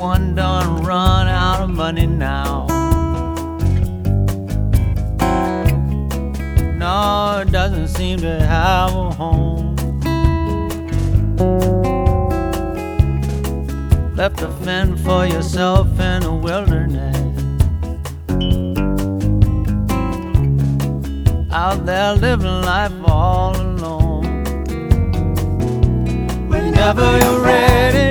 one done run out of money now. No, it doesn't seem to have a home. Left to fend for yourself in the wilderness, out there living life all alone. Whenever you're ready